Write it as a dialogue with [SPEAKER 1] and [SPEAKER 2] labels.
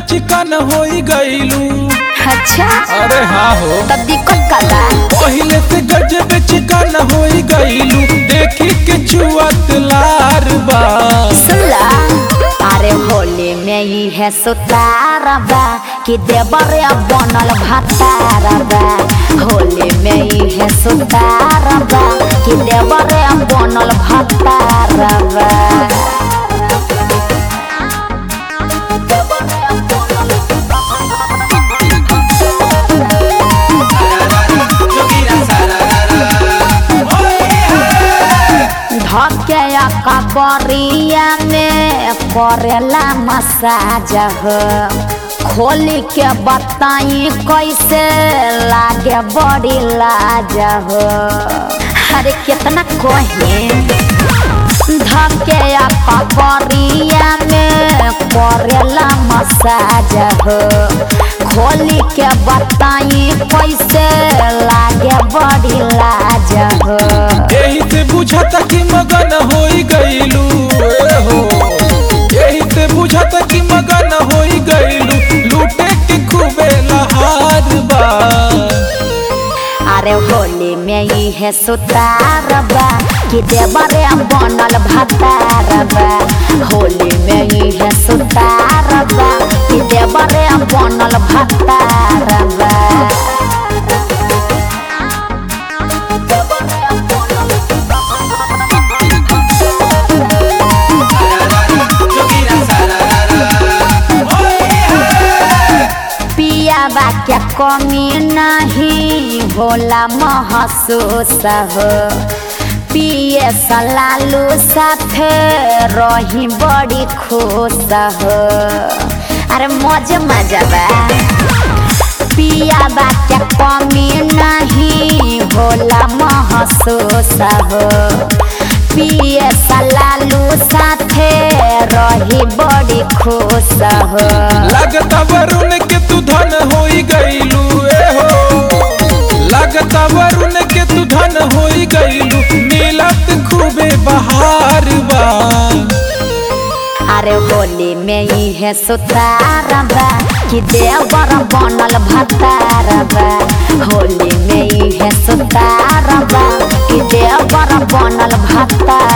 [SPEAKER 1] चिकन हो गईलू।
[SPEAKER 2] अच्छा
[SPEAKER 1] अरे हाँ हो
[SPEAKER 2] तब दिक्कत का बा।
[SPEAKER 1] पहले से गजब चिकन हो गईलू, देखी के चुअत लार बा।
[SPEAKER 2] सुनला अरे होली में ही है सुतारा बा कि देवरे बनल भतारा बा। होली में ही है सुतारा बा कि देवरे बनल भतारा बा। धके कबरिया में करेला मसाज हो, खोली के बताई कैसे लागे बड़ी लाज हो। अरे कितना कहे धके कबरिया में करेला मसाज हो, खोली के बताई कैसे लागे बड़ी लाज हो।
[SPEAKER 1] यही से बुझाता कि मगन हो गईलू हो, यही से बुझाता कि मगन हो गईलू, लूटे के खूबे लहार बा।
[SPEAKER 2] अरे होली में ही है सुतार बा कि देवरे बनल भतार बा। होली में ही है सुतार बा कि देवरे बनल भतार बा। पियाबा क्या कमी नहीं होला महसूस हो, पिए सलालू साथे रही बड़ी खुश हो। अरे मजे मजा बा। पियाबा क्या कमी नहीं होला महसूस हो, पिए सलालू साथे रही बड़ी खुश हो।
[SPEAKER 1] लगता वरुण के तू धन हो गईलू हो, लगता वरुण के तू धन हो गईलू, मिलत खूबे बहार बा।
[SPEAKER 2] अरे होली में ही है सुतारा बा कि देवर बनल भतारा बा। होली में ही है सुतारा बा कि देवर बनल भतारा